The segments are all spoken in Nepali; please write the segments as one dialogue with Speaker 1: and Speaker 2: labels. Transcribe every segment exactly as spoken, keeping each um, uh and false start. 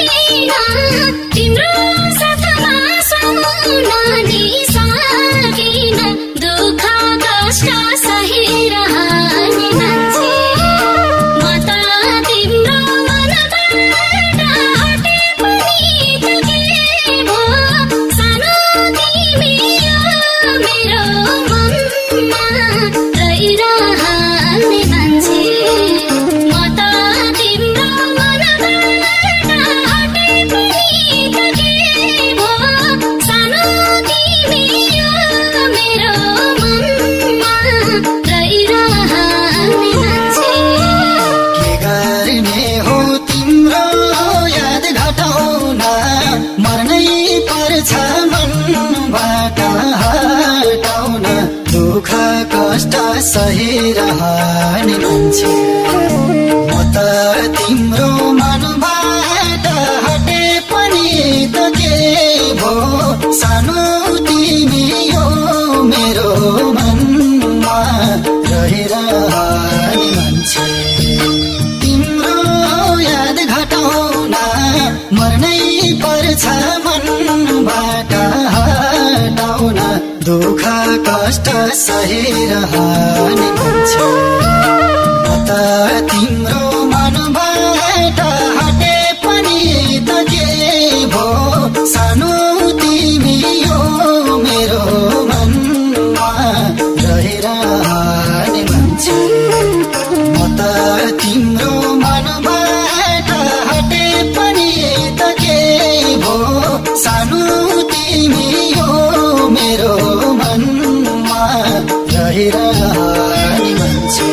Speaker 1: सहिरहने मान्छे म त तिम्रो मनबाट हटे पनि त के भो सानो तिमी यो मेरो मनमा रहिरहने मान्छे तिम्रो याद घटाउन मर्नै पर्छ मनबाट हटाउन दुःख कष्ट सहिरहने मान्छे म त तिम्रो मनबाट हटे पनि त के भो सानो तिमी यो मेरो मनमा रहिरहने मान्छे म त तिम्रो मनबाट हटे पनि त के भो सानो तिमी यो मेरो मनमा रहिरहने मान्छे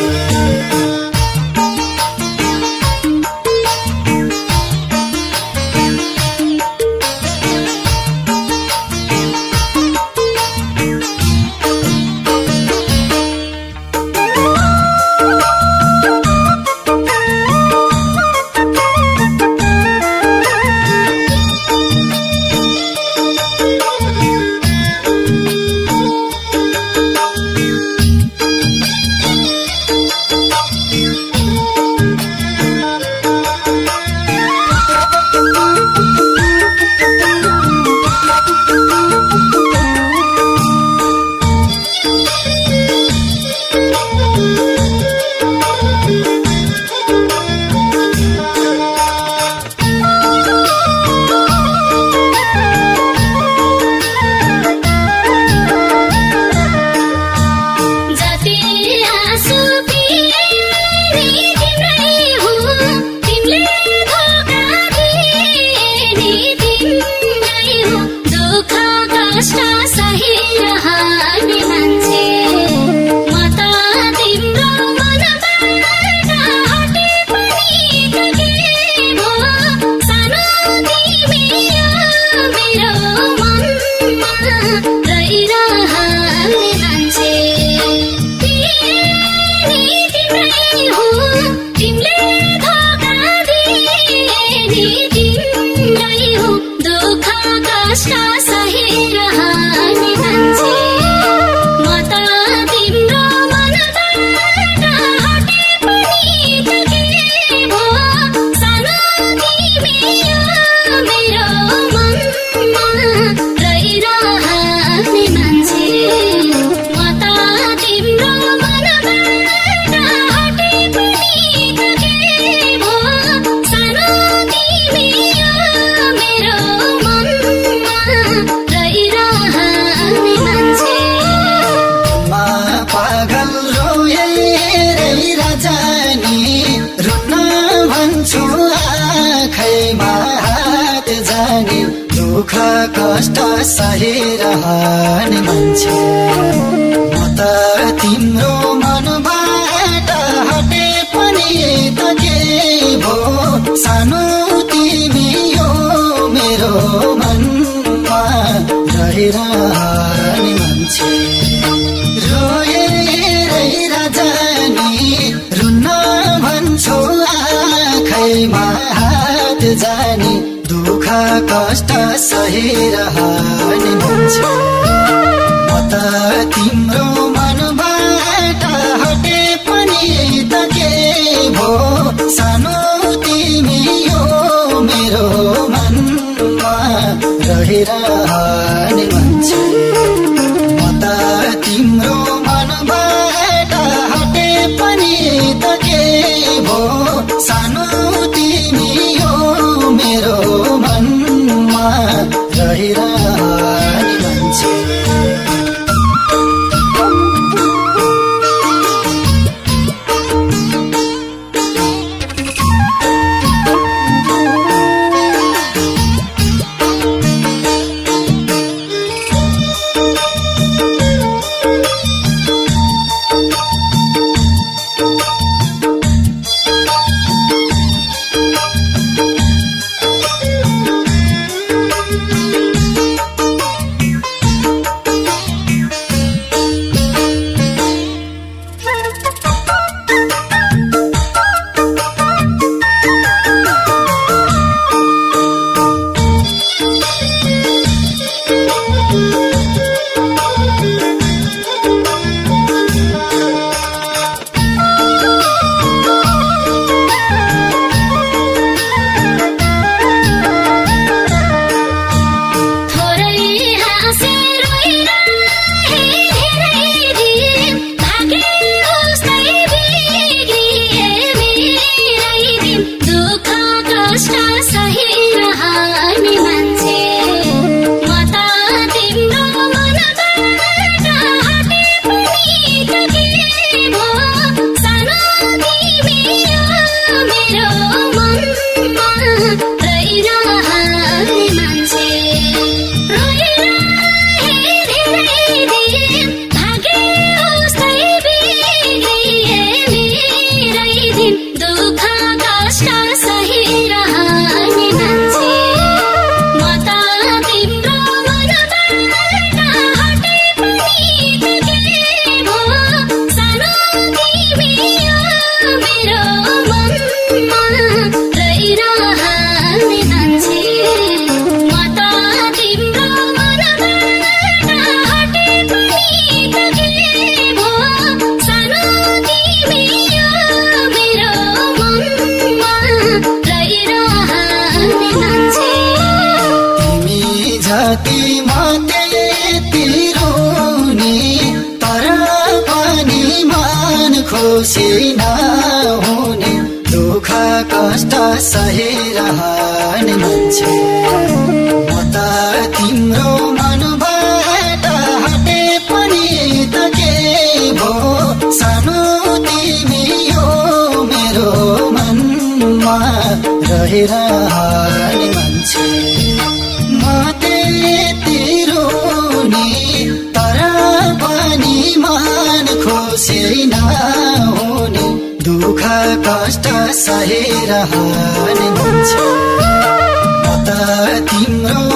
Speaker 1: दुःख कष्ट सहिरहने मान्छे म त तिम्रो मनबाट हटे पनि त के भो सानो तिमी यो मेरो मनमा रहिरहने मान्छे रोएरै राजानी रुन्न भन्छौ आँखैमा हात जानी दुःख कष्ट सहिरहने मान्छे म त तिम्रो मनबाट हटे पनि त के भो सानो तिमी यो मेरो मनमा रहिरहने मान्छे म त तिम्रो मनबाट हटे पनि त के भो सानो तिमी हो मेरो मनमा रहिरहने मान्छे खुसी नहुने दुःख कष्ट सहिरहने मान्छे म त तिम्रो मनबाट हटे पनि त के भो सानो तिमी हो मेरो मनमा रहिरहने मान्छे म त्यति रोनी तर पनि मन खुसी नहुने दुःख कष्ट सहिरहने मान्छे म त तिम्रो